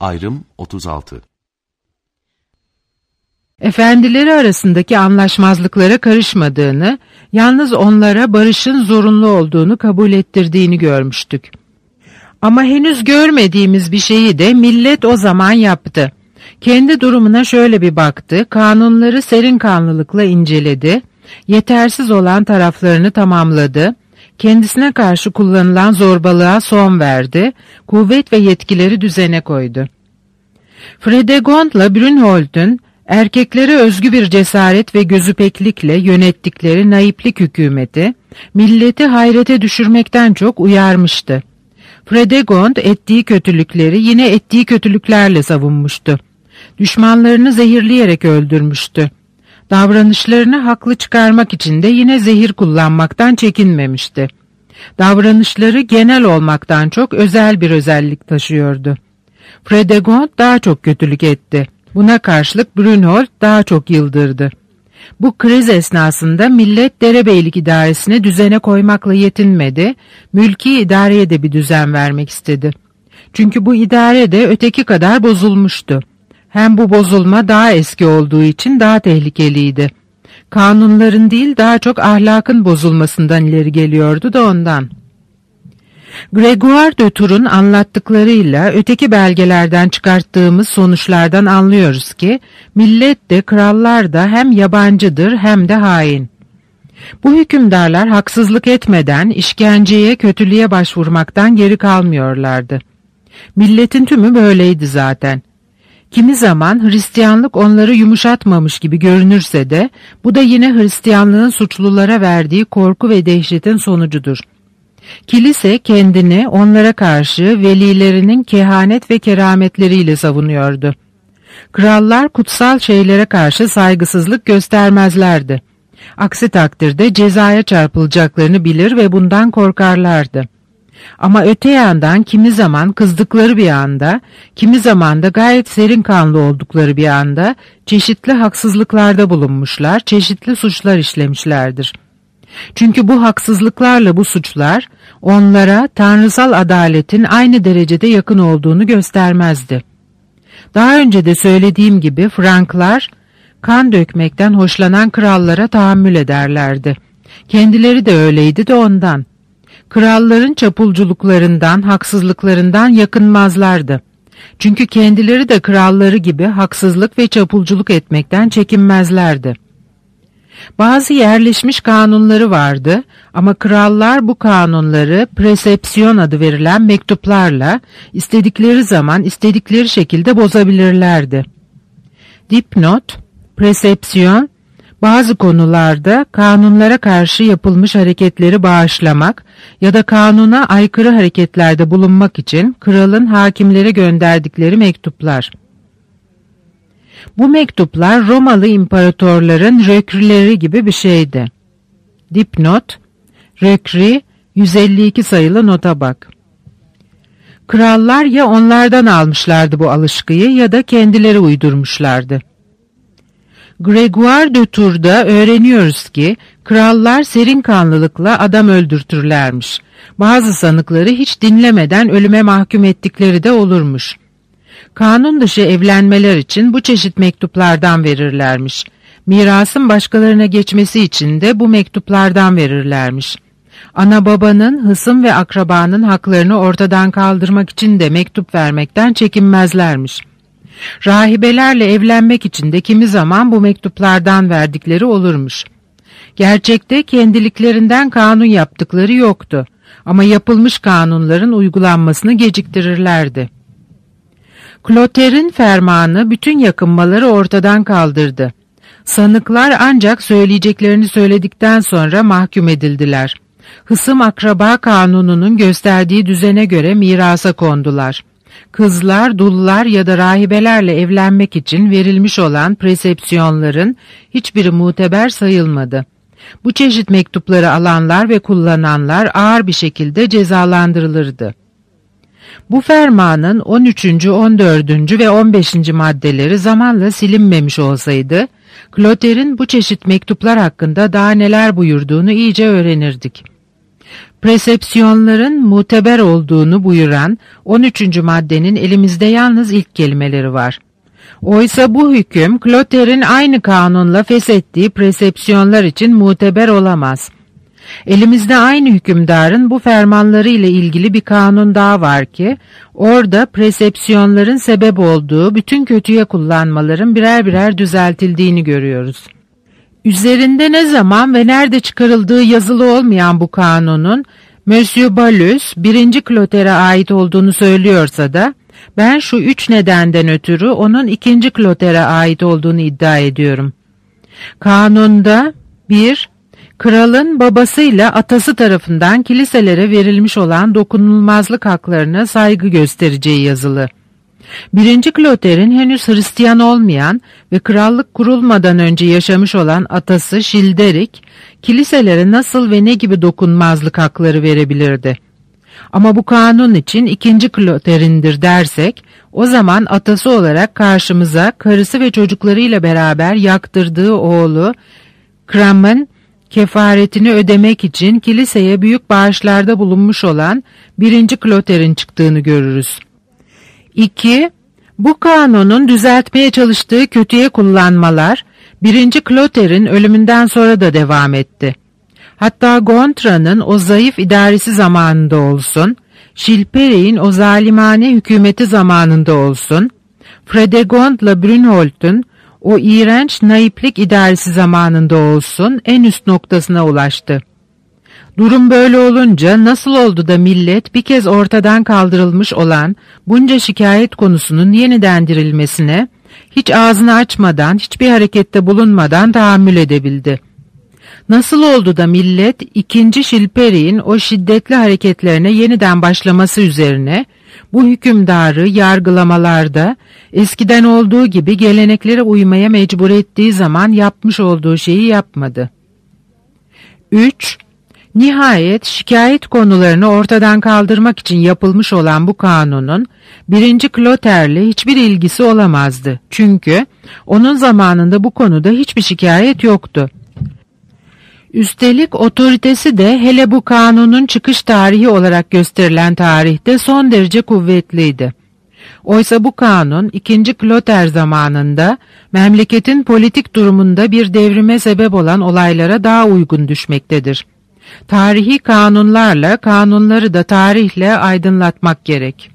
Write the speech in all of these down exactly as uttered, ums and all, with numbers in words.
Ayrım otuz altı. Efendileri arasındaki anlaşmazlıklara karışmadığını, yalnız onlara barışın zorunlu olduğunu kabul ettirdiğini görmüştük. Ama henüz görmediğimiz bir şeyi de millet o zaman yaptı. Kendi durumuna şöyle bir baktı, kanunları serin kanlılıkla inceledi, yetersiz olan taraflarını tamamladı, kendisine karşı kullanılan zorbalığa son verdi, kuvvet ve yetkileri düzene koydu. Fredegond'la Brünhold'un erkeklere özgü bir cesaret ve gözüpeklikle yönettikleri naiplik hükümeti, milleti hayrete düşürmekten çok uyarmıştı. Fredegond ettiği kötülükleri yine ettiği kötülüklerle savunmuştu. Düşmanlarını zehirleyerek öldürmüştü. Davranışlarını haklı çıkarmak için de yine zehir kullanmaktan çekinmemişti. Davranışları genel olmaktan çok özel bir özellik taşıyordu. Fredegond daha çok kötülük etti. Buna karşılık Brünhold daha çok yıldırdı. Bu kriz esnasında millet derebeylik idaresini düzene koymakla yetinmedi, mülki idareye de bir düzen vermek istedi. Çünkü bu idare de öteki kadar bozulmuştu. Hem bu bozulma daha eski olduğu için daha tehlikeliydi. Kanunların değil daha çok ahlakın bozulmasından ileri geliyordu da ondan. Grégoire de Tour'un anlattıklarıyla öteki belgelerden çıkarttığımız sonuçlardan anlıyoruz ki millet de krallar da hem yabancıdır hem de hain. Bu hükümdarlar haksızlık etmeden işkenceye, kötülüğe başvurmaktan geri kalmıyorlardı. Milletin tümü böyleydi zaten. Kimi zaman Hristiyanlık onları yumuşatmamış gibi görünürse de bu da yine Hristiyanlığın suçlulara verdiği korku ve dehşetin sonucudur. Kilise kendini onlara karşı velilerinin kehanet ve kerametleriyle savunuyordu. Krallar kutsal şeylere karşı saygısızlık göstermezlerdi. Aksi takdirde cezaya çarpılacaklarını bilir ve bundan korkarlardı. Ama öte yandan kimi zaman kızdıkları bir anda, kimi zaman da gayet serin kanlı oldukları bir anda çeşitli haksızlıklarda bulunmuşlar, çeşitli suçlar işlemişlerdir. Çünkü bu haksızlıklarla bu suçlar onlara tanrısal adaletin aynı derecede yakın olduğunu göstermezdi. Daha önce de söylediğim gibi Franklar kan dökmekten hoşlanan krallara tahammül ederlerdi. Kendileri de öyleydi de ondan. Kralların çapulculuklarından, haksızlıklarından yakınmazlardı. Çünkü kendileri de kralları gibi haksızlık ve çapulculuk etmekten çekinmezlerdi. Bazı yerleşmiş kanunları vardı ama krallar bu kanunları presepsiyon adı verilen mektuplarla istedikleri zaman istedikleri şekilde bozabilirlerdi. Dipnot, presepsiyon, bazı konularda kanunlara karşı yapılmış hareketleri bağışlamak ya da kanuna aykırı hareketlerde bulunmak için kralın hakimlere gönderdikleri mektuplar. Bu mektuplar Romalı imparatorların rökrileri gibi bir şeydi. Dipnot, rökri, yüz elli iki sayılı nota bak. Krallar ya onlardan almışlardı bu alışkıyı ya da kendileri uydurmuşlardı. Grégoire de Tour'da öğreniyoruz ki krallar serin kanlılıkla adam öldürtürlermiş. Bazı sanıkları hiç dinlemeden ölüme mahkum ettikleri de olurmuş. Kanun dışı evlenmeler için bu çeşit mektuplardan verirlermiş. Mirasın başkalarına geçmesi için de bu mektuplardan verirlermiş. Ana babanın, hısım ve akrabanın haklarını ortadan kaldırmak için de mektup vermekten çekinmezlermiş. Rahibelerle evlenmek için de kimi zaman bu mektuplardan verdikleri olurmuş. Gerçekte kendiliklerinden kanun yaptıkları yoktu ama yapılmış kanunların uygulanmasını geciktirirlerdi. Clotair'in fermanı bütün yakınmaları ortadan kaldırdı. Sanıklar ancak söyleyeceklerini söyledikten sonra mahkum edildiler. Hısım akraba kanununun gösterdiği düzene göre mirasa kondular. Kızlar, dullar ya da rahibelerle evlenmek için verilmiş olan presepsiyonların hiçbiri muteber sayılmadı. Bu çeşit mektupları alanlar ve kullananlar ağır bir şekilde cezalandırılırdı. Bu fermanın on üçüncü, on dördüncü ve on beşinci maddeleri zamanla silinmemiş olsaydı, Clotair'in bu çeşit mektuplar hakkında daha neler buyurduğunu iyice öğrenirdik. presepsiyonların muteber olduğunu buyuran on üçüncü maddenin elimizde yalnız ilk kelimeleri var. Oysa bu hüküm Clotair'in aynı kanunla feshettiği presepsiyonlar için muteber olamaz. Elimizde aynı hükümdarın bu fermanları ile ilgili bir kanun daha var ki, orada presepsiyonların sebep olduğu bütün kötüye kullanmaların birer birer düzeltildiğini görüyoruz. Üzerinde ne zaman ve nerede çıkarıldığı yazılı olmayan bu kanunun, Monsieur Balus birinci Clotair'e ait olduğunu söylüyorsa da, ben şu üç nedenden ötürü onun ikinci Clotair'e ait olduğunu iddia ediyorum. Kanunda bir Kralın babasıyla atası tarafından kiliselere verilmiş olan dokunulmazlık haklarına saygı göstereceği yazılı. Birinci Clotair'in henüz Hristiyan olmayan ve krallık kurulmadan önce yaşamış olan atası Childeric, kiliselere nasıl ve ne gibi dokunmazlık hakları verebilirdi? Ama bu kanun için ikinci Clotair'indir dersek, o zaman atası olarak karşımıza karısı ve çocuklarıyla beraber yaktırdığı oğlu Cram'ın kefaretini ödemek için kiliseye büyük bağışlarda bulunmuş olan birinci Clotair'in çıktığını görürüz. iki Bu kanunun düzeltmeye çalıştığı kötüye kullanmalar birinci Clotair'in ölümünden sonra da devam etti. Hatta Gontra'nın o zayıf idaresi zamanında olsun, Chilperic'in o zalimane hükümeti zamanında olsun, Fredegond'la Brünhold'un o iğrenç naiplik idaresi zamanında olsun en üst noktasına ulaştı. Durum böyle olunca nasıl oldu da millet bir kez ortadan kaldırılmış olan bunca şikayet konusunun yeniden dirilmesine hiç ağzını açmadan, hiçbir harekette bulunmadan tahammül edebildi? Nasıl oldu da millet ikinci Chilperic'in o şiddetli hareketlerine yeniden başlaması üzerine bu hükümdarı yargılamalarda eskiden olduğu gibi geleneklere uymaya mecbur ettiği zaman yapmış olduğu şeyi yapmadı? üç Nihayet şikayet konularını ortadan kaldırmak için yapılmış olan bu kanunun birinci Clotair'le hiçbir ilgisi olamazdı. Çünkü onun zamanında bu konuda hiçbir şikayet yoktu. Üstelik otoritesi de hele bu kanunun çıkış tarihi olarak gösterilen tarihte son derece kuvvetliydi. Oysa bu kanun ikinci Clotair zamanında memleketin politik durumunda bir devrime sebep olan olaylara daha uygun düşmektedir. Tarihi kanunlarla kanunları da tarihle aydınlatmak gerek.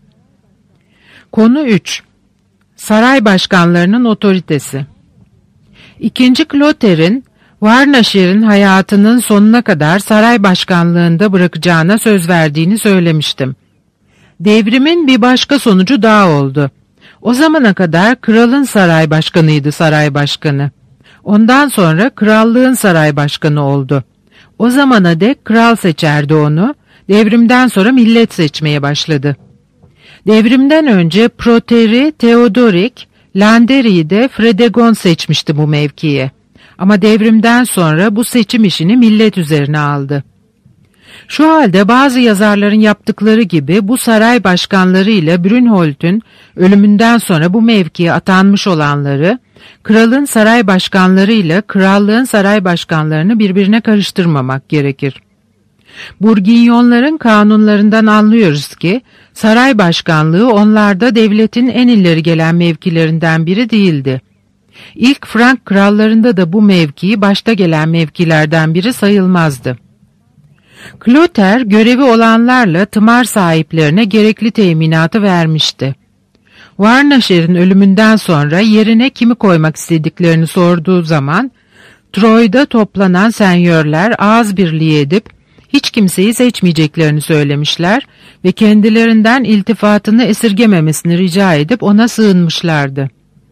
Konu üç Saray başkanlarının otoritesi. İkinci Clotair'in Varnaşir'in hayatının sonuna kadar saray başkanlığında bırakacağına söz verdiğini söylemiştim. Devrimin bir başka sonucu daha oldu. O zamana kadar kralın saray başkanıydı saray başkanı. Ondan sonra krallığın saray başkanı oldu. O zamana dek kral seçerdi onu, devrimden sonra millet seçmeye başladı. Devrimden önce Proteri, Theodoric, Landeri'yi de Fredegond seçmişti bu mevkiye. Ama devrimden sonra bu seçim işini millet üzerine aldı. Şu halde bazı yazarların yaptıkları gibi bu saray başkanları ile Brünhold'un ölümünden sonra bu mevkiye atanmış olanları, kralın saray başkanları ile krallığın saray başkanlarını birbirine karıştırmamak gerekir. Burginyonların kanunlarından anlıyoruz ki, saray başkanlığı onlarda devletin en ileri gelen mevkilerinden biri değildi. İlk Frank krallarında da bu mevki başta gelen mevkilerden biri sayılmazdı. Clotair görevi olanlarla tımar sahiplerine gerekli teminatı vermişti. Varnaşir'in ölümünden sonra yerine kimi koymak istediklerini sorduğu zaman, Troy'da toplanan senyörler ağız birliği edip hiç kimseyi seçmeyeceklerini söylemişler ve kendilerinden iltifatını esirgememesini rica edip ona sığınmışlardı.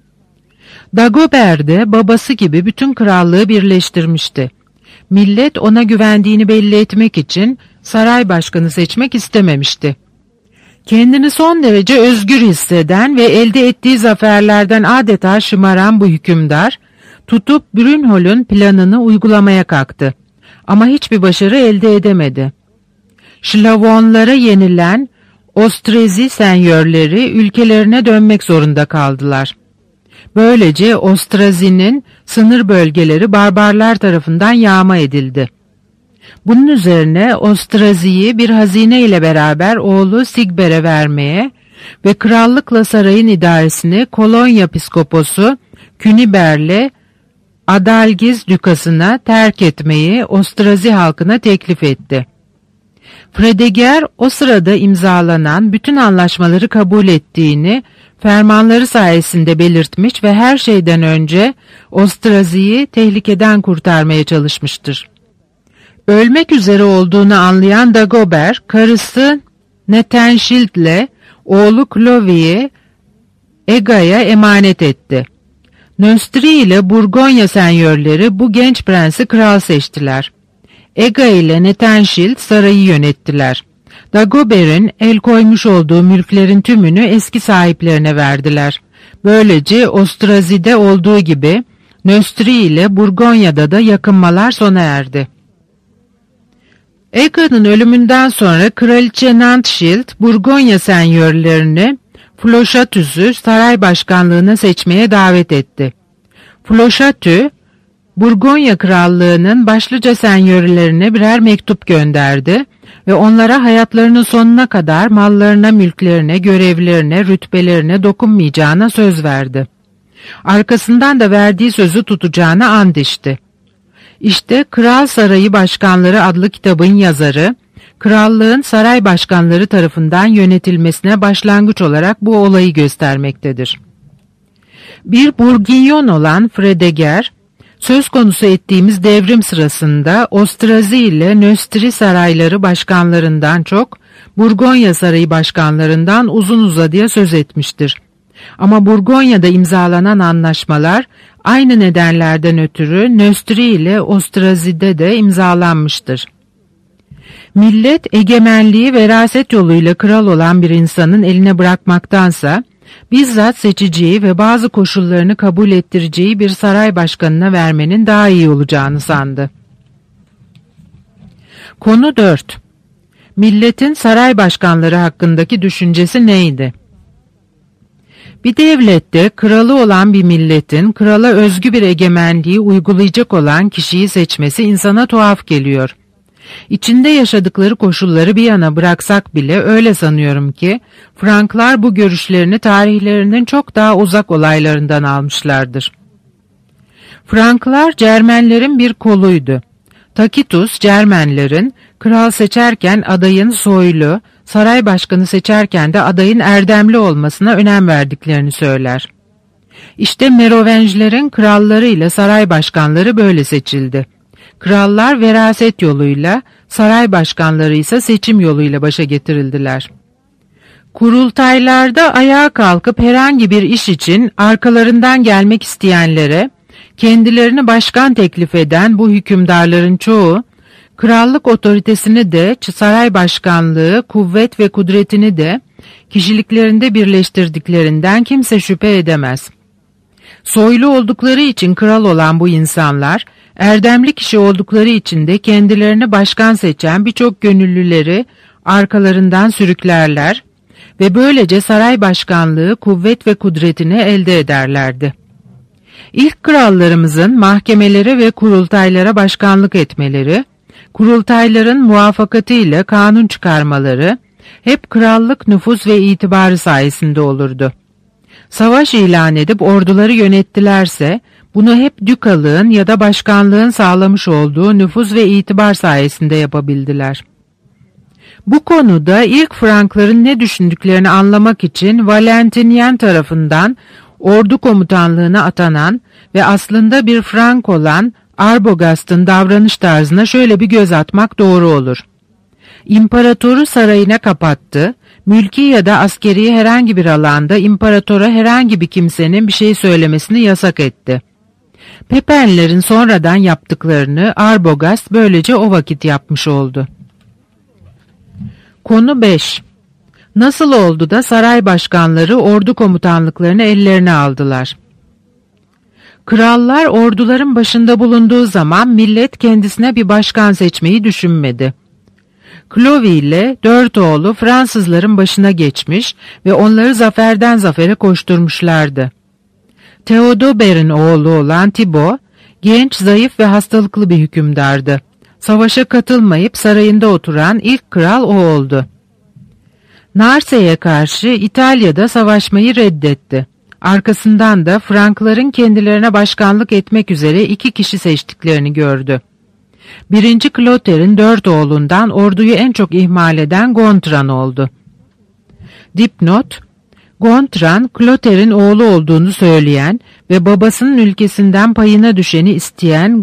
Dagobert de babası gibi bütün krallığı birleştirmişti. Millet ona güvendiğini belli etmek için saray başkanı seçmek istememişti. Kendini son derece özgür hisseden ve elde ettiği zaferlerden adeta şımaran bu hükümdar, tutup Brünhold'un planını uygulamaya kalktı. Ama hiçbir başarı elde edemedi. Slavonlara yenilen Ostrezi senyörleri ülkelerine dönmek zorunda kaldılar. Böylece Ostrazi'nin sınır bölgeleri barbarlar tarafından yağma edildi. Bunun üzerine Ostrazi'yi bir hazine ile beraber oğlu Sigber'e vermeye ve krallıkla sarayın idaresini Kolonya piskoposu Küniber'le Adalgiz dükasına terk etmeyi Ostrazi halkına teklif etti. Fredegar o sırada imzalanan bütün anlaşmaları kabul ettiğini fermanları sayesinde belirtmiş ve her şeyden önce Ostrazi'yi tehlikeden kurtarmaya çalışmıştır. Ölmek üzere olduğunu anlayan Dagobert, karısı Netenşild'le oğlu Clovis'i Ega'ya emanet etti. Nöstri ile Burgonya senyörleri bu genç prensi kral seçtiler. Ega ile Netenşild sarayı yönettiler. Dagobert'in el koymuş olduğu mülklerin tümünü eski sahiplerine verdiler. Böylece Ostrazi'de olduğu gibi Nöstri ile Burgonya'da da yakınmalar sona erdi. Ega'nın ölümünden sonra Kraliçe Nantşild, Burgonya senyörlerini Floşatüs'ü saray başkanlığına seçmeye davet etti. Floşatü, Burgonya krallığının başlıca senyörlerine birer mektup gönderdi ve onlara hayatlarının sonuna kadar mallarına, mülklerine, görevlerine, rütbelerine dokunmayacağına söz verdi. Arkasından da verdiği sözü tutacağına and içti. İşte Kral Sarayı Başkanları adlı kitabın yazarı, krallığın saray başkanları tarafından yönetilmesine başlangıç olarak bu olayı göstermektedir. Bir Burginyon olan Fredegar, söz konusu ettiğimiz devrim sırasında Ostrazi ile Nöstri sarayları başkanlarından çok, Burgonya sarayı başkanlarından uzun uzadıya söz etmiştir. Ama Burgonya'da imzalanan anlaşmalar aynı nedenlerden ötürü Nöstri ile Ostrazi'de de imzalanmıştır. Millet egemenliği veraset yoluyla kral olan bir insanın eline bırakmaktansa, bizzat seçeceği ve bazı koşullarını kabul ettireceği bir saray başkanına vermenin daha iyi olacağını sandı. Konu dört. Milletin saray başkanları hakkındaki düşüncesi neydi? Bir devlette kralı olan bir milletin krala özgü bir egemenliği uygulayacak olan kişiyi seçmesi insana tuhaf geliyor. İçinde yaşadıkları koşulları bir yana bıraksak bile öyle sanıyorum ki Franklar bu görüşlerini tarihlerinin çok daha uzak olaylarından almışlardır. Franklar Cermenlerin bir koluydu. Tacitus Cermenlerin kral seçerken adayın soylu, saray başkanı seçerken de adayın erdemli olmasına önem verdiklerini söyler. İşte Merovingilerin kralları ile saray başkanları böyle seçildi. Krallar veraset yoluyla, saray başkanları ise seçim yoluyla başa getirildiler. Kurultaylarda ayağa kalkıp herhangi bir iş için arkalarından gelmek isteyenlere, kendilerini başkan teklif eden bu hükümdarların çoğu, krallık otoritesini de, saray başkanlığı, kuvvet ve kudretini de kişiliklerinde birleştirdiklerinden kimse şüphe edemez. Soylu oldukları için kral olan bu insanlar, erdemli kişi oldukları için de kendilerini başkan seçen birçok gönüllüleri arkalarından sürüklerler ve böylece saray başkanlığı, kuvvet ve kudretini elde ederlerdi. İlk krallarımızın mahkemelere ve kurultaylara başkanlık etmeleri, kurultayların muvafakatıyla kanun çıkarmaları hep krallık nüfuz ve itibarı sayesinde olurdu. Savaş ilan edip orduları yönettilerse bunu hep dükalığın ya da başkanlığın sağlamış olduğu nüfuz ve itibar sayesinde yapabildiler. Bu konuda ilk Frankların ne düşündüklerini anlamak için Valentinian tarafından ordu komutanlığına atanan ve aslında bir Frank olan Arbogast'ın davranış tarzına şöyle bir göz atmak doğru olur. İmparatoru sarayına kapattı, mülki ya da askeri herhangi bir alanda imparatora herhangi bir kimsenin bir şey söylemesini yasak etti. Pepenlerin sonradan yaptıklarını Arbogast böylece o vakit yapmış oldu. Konu beş. Nasıl oldu da saray başkanları ordu komutanlıklarını ellerine aldılar? Krallar orduların başında bulunduğu zaman millet kendisine bir başkan seçmeyi düşünmedi. Clovis ile dört oğlu Fransızların başına geçmiş ve onları zaferden zafere koşturmuşlardı. Theodobert'in oğlu olan Thibaut, genç, zayıf ve hastalıklı bir hükümdardı. Savaşa katılmayıp sarayında oturan ilk kral o oldu. Narse'ye karşı İtalya'da savaşmayı reddetti. Arkasından da Frankların kendilerine başkanlık etmek üzere iki kişi seçtiklerini gördü. Birinci Clotair'in dört oğlundan orduyu en çok ihmal eden Gontran oldu. Dipnot: Gontran, Clotair'in oğlu olduğunu söyleyen ve babasının ülkesinden payına düşeni isteyen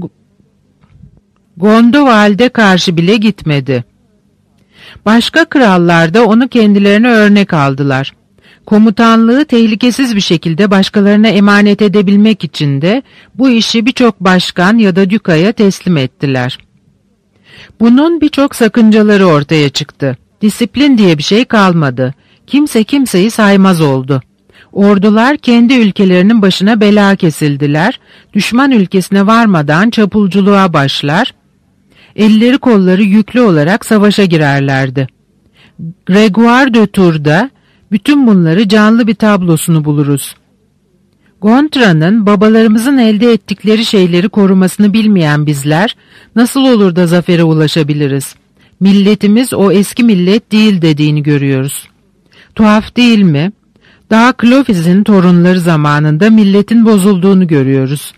Gondoval'de karşı bile gitmedi. Başka krallar da onu kendilerine örnek aldılar. Komutanlığı tehlikesiz bir şekilde başkalarına emanet edebilmek için de bu işi birçok başkan ya da dükaya teslim ettiler. Bunun birçok sakıncaları ortaya çıktı. Disiplin diye bir şey kalmadı. Kimse kimseyi saymaz oldu. Ordular kendi ülkelerinin başına bela kesildiler, düşman ülkesine varmadan çapulculuğa başlar, elleri kolları yüklü olarak savaşa girerlerdi. Grégoire de Tour'da bütün bunları canlı bir tablosunu buluruz. Gontran'ın babalarımızın elde ettikleri şeyleri korumasını bilmeyen bizler nasıl olur da zafere ulaşabiliriz? Milletimiz o eski millet değil dediğini görüyoruz. Tuhaf değil mi? Daha Clovis'in torunları zamanında milletin bozulduğunu görüyoruz.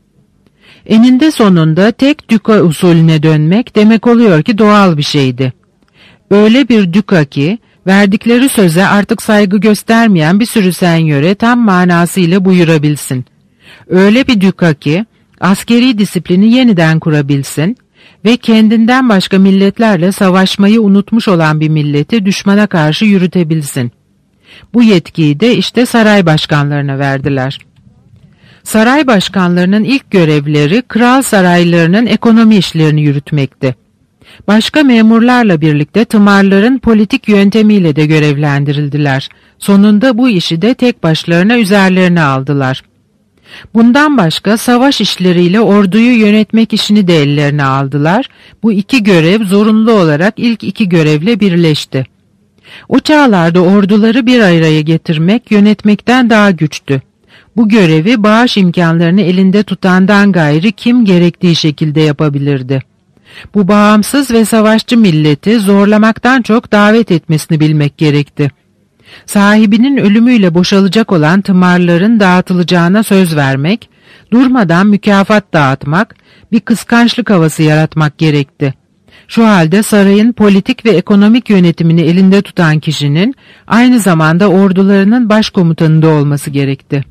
Eninde sonunda tek düka usulüne dönmek demek oluyor ki doğal bir şeydi. Öyle bir düka ki verdikleri söze artık saygı göstermeyen bir sürü senyöre tam manasıyla buyurabilsin. Öyle bir düka ki askeri disiplini yeniden kurabilsin ve kendinden başka milletlerle savaşmayı unutmuş olan bir milleti düşmana karşı yürütebilsin. Bu yetkiyi de işte saray başkanlarına verdiler. Saray başkanlarının ilk görevleri kral saraylarının ekonomi işlerini yürütmekti. Başka memurlarla birlikte tımarların politik yöntemiyle de görevlendirildiler. Sonunda bu işi de tek başlarına üzerlerine aldılar. Bundan başka savaş işleriyle orduyu yönetmek işini de ellerine aldılar. Bu iki görev zorunlu olarak ilk iki görevle birleşti. O çağlarda orduları bir araya getirmek yönetmekten daha güçtü. Bu görevi bağış imkanlarını elinde tutandan gayrı kim gerektiği şekilde yapabilirdi. Bu bağımsız ve savaşçı milleti zorlamaktan çok davet etmesini bilmek gerekti. Sahibinin ölümüyle boşalacak olan tımarların dağıtılacağına söz vermek, durmadan mükafat dağıtmak, bir kıskançlık havası yaratmak gerekti. Şu halde sarayın politik ve ekonomik yönetimini elinde tutan kişinin aynı zamanda ordularının başkomutanında olması gerekti.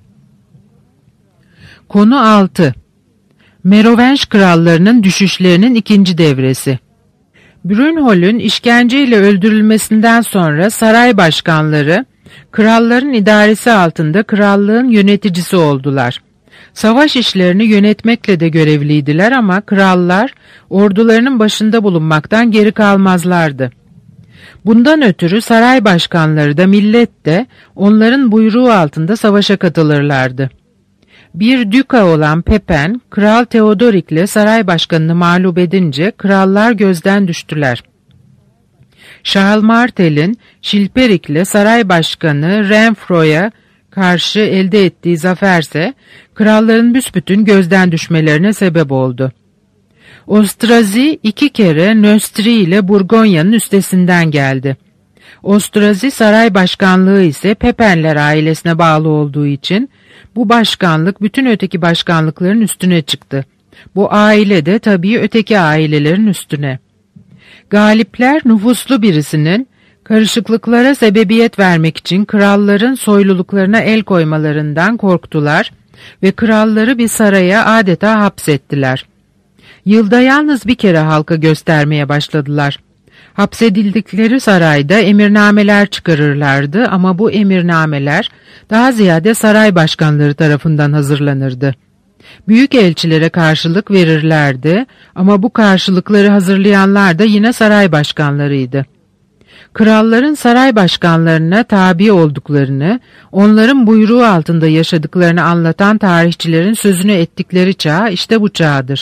Konu altı. Merovenş krallarının düşüşlerinin ikinci devresi. Brünhol'ün işkenceyle öldürülmesinden sonra saray başkanları, kralların idaresi altında krallığın yöneticisi oldular. Savaş işlerini yönetmekle de görevliydiler ama krallar ordularının başında bulunmaktan geri kalmazlardı. Bundan ötürü saray başkanları da millet de onların buyruğu altında savaşa katılırlardı. Bir düka olan Pepin, Kral Theodoric'le saray başkanını mağlup edince krallar gözden düştüler. Charles Martel'in Chilperic'le saray başkanı Renfroy'a karşı elde ettiği zaferse kralların büsbütün gözden düşmelerine sebep oldu. Ostrazi iki kere Nöstri ile Burgonya'nın üstesinden geldi. Ostrazi saray başkanlığı ise Pepinler ailesine bağlı olduğu için bu başkanlık bütün öteki başkanlıkların üstüne çıktı. Bu aile de tabii öteki ailelerin üstüne. Galipler nüfuslu birisinin karışıklıklara sebebiyet vermek için kralların soyluluklarına el koymalarından korktular ve kralları bir saraya adeta hapsettiler. Yılda yalnız bir kere halka göstermeye başladılar. Hapsedildikleri sarayda emirnameler çıkarırlardı ama bu emirnameler daha ziyade saray başkanları tarafından hazırlanırdı. Büyük elçilere karşılık verirlerdi ama bu karşılıkları hazırlayanlar da yine saray başkanlarıydı. Kralların saray başkanlarına tabi olduklarını, onların buyruğu altında yaşadıklarını anlatan tarihçilerin sözünü ettikleri çağ işte bu çağdır.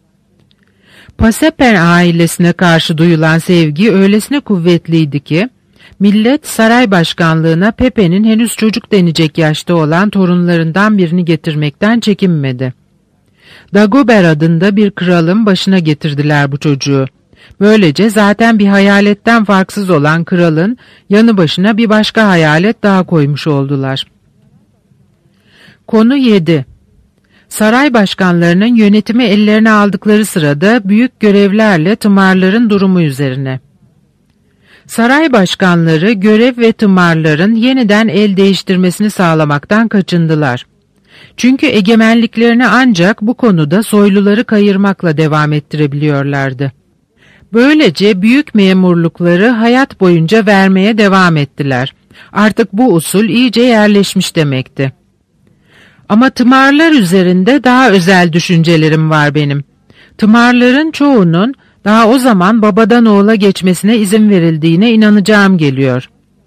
Pasepin ailesine karşı duyulan sevgi öylesine kuvvetliydi ki, millet saray başkanlığına Pepe'nin henüz çocuk denecek yaşta olan torunlarından birini getirmekten çekinmedi. Dagober adında bir kralın başına getirdiler bu çocuğu. Böylece zaten bir hayaletten farksız olan kralın yanı başına bir başka hayalet daha koymuş oldular. Konu yedi. Saray başkanlarının yönetimi ellerine aldıkları sırada büyük görevlerle tımarların durumu üzerine. Saray başkanları görev ve tımarların yeniden el değiştirmesini sağlamaktan kaçındılar. Çünkü egemenliklerini ancak bu konuda soyluları kayırmakla devam ettirebiliyorlardı. Böylece büyük memurlukları hayat boyunca vermeye devam ettiler. Artık bu usul iyice yerleşmiş demekti. Ama tımarlar üzerinde daha özel düşüncelerim var benim. Tımarların çoğunun daha o zaman babadan oğula geçmesine izin verildiğine inanacağım geliyor.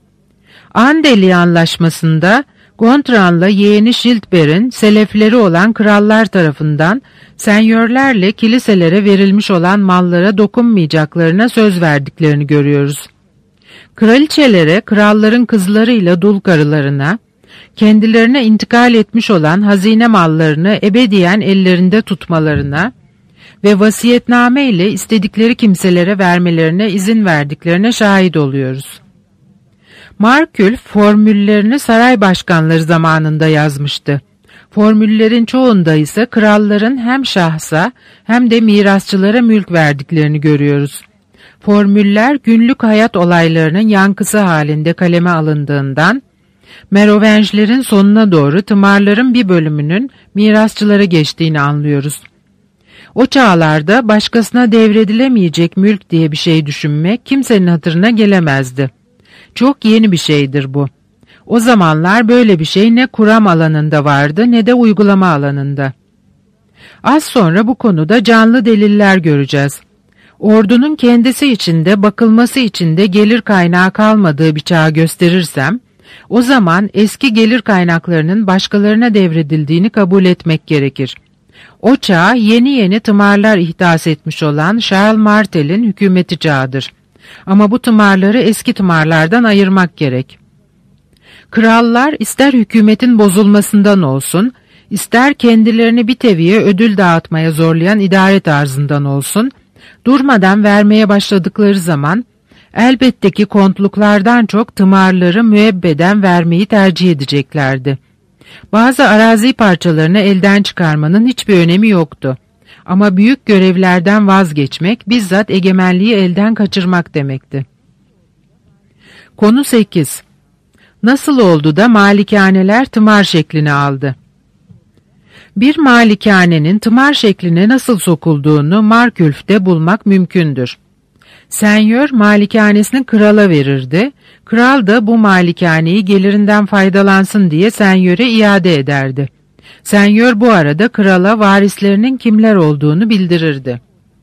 Andeli Anlaşması'nda Gontran'la yeğeni Şiltber'in selefleri olan krallar tarafından senyörlerle kiliselere verilmiş olan mallara dokunmayacaklarına söz verdiklerini görüyoruz. Kraliçelere, kralların kızlarıyla dul karılarına, kendilerine intikal etmiş olan hazine mallarını ebediyen ellerinde tutmalarına ve vasiyetname ile istedikleri kimselere vermelerine izin verdiklerine şahit oluyoruz. Markülf formüllerini saray başkanları zamanında yazmıştı. Formüllerin çoğunda ise kralların hem şahsa hem de mirasçılara mülk verdiklerini görüyoruz. Formüller günlük hayat olaylarının yankısı halinde kaleme alındığından, Merovenjlerin sonuna doğru tımarların bir bölümünün mirasçılara geçtiğini anlıyoruz. O çağlarda başkasına devredilemeyecek mülk diye bir şey düşünmek kimsenin hatırına gelemezdi. Çok yeni bir şeydir bu. O zamanlar böyle bir şey ne kuram alanında vardı ne de uygulama alanında. Az sonra bu konuda canlı deliller göreceğiz. Ordunun kendisi içinde, bakılması içinde gelir kaynağı kalmadığı bir çağ gösterirsem, o zaman eski gelir kaynaklarının başkalarına devredildiğini kabul etmek gerekir. O çağ yeni yeni tımarlar ihdas etmiş olan Charles Martel'in hükümeti çağıdır. Ama bu tımarları eski tımarlardan ayırmak gerek. Krallar ister hükümetin bozulmasından olsun, ister kendilerini bir teviye ödül dağıtmaya zorlayan idare tarzından olsun, durmadan vermeye başladıkları zaman, elbette ki kontluklardan çok tımarları müebbeden vermeyi tercih edeceklerdi. Bazı arazi parçalarını elden çıkarmanın hiçbir önemi yoktu. Ama büyük görevlerden vazgeçmek bizzat egemenliği elden kaçırmak demekti. Konu sekiz. Nasıl oldu da malikaneler tımar şeklini aldı? Bir malikanenin tımar şekline nasıl sokulduğunu Markülf'te bulmak mümkündür. Senyör malikanesini krala verirdi, kral da bu malikaneyi gelirinden faydalansın diye senyöre iade ederdi. Senyör bu arada krala varislerinin kimler olduğunu bildirirdi.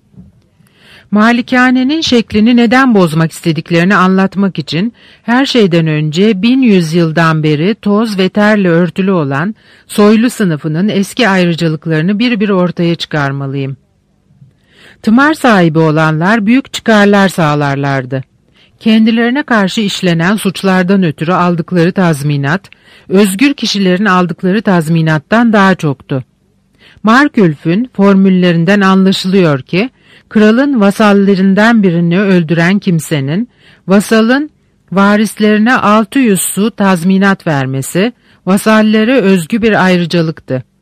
Malikanenin şeklini neden bozmak istediklerini anlatmak için her şeyden önce bin yüzyıldan beri toz ve terle örtülü olan soylu sınıfının eski ayrıcalıklarını bir bir ortaya çıkarmalıyım. Tımar sahibi olanlar büyük çıkarlar sağlarlardı. Kendilerine karşı işlenen suçlardan ötürü aldıkları tazminat, özgür kişilerin aldıkları tazminattan daha çoktu. Markülf'ün formüllerinden anlaşılıyor ki, kralın vasallarından birini öldüren kimsenin, vasalın varislerine altı yüz su tazminat vermesi, vasallere özgü bir ayrıcalıktı.